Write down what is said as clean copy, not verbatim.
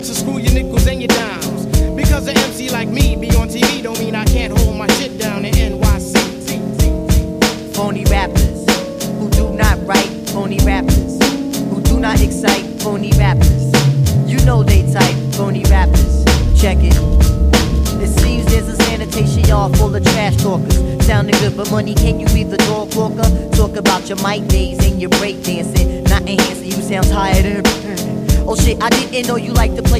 So screw your nickels and your dimes. Because an MC like me be on TV don't mean I can't hold my shit down in NYC. Phony rappers who do not write, phony rappers who do not excite, phony rappers. You know they type, phony rappers. Check it. It seems there's a sanitation yard full of trash talkers. Sounding good, but money, can you be the dog walker? Talk about your mic days and your break dancing. Not enhancing, you sound tired. Oh shit, I didn't know you like to play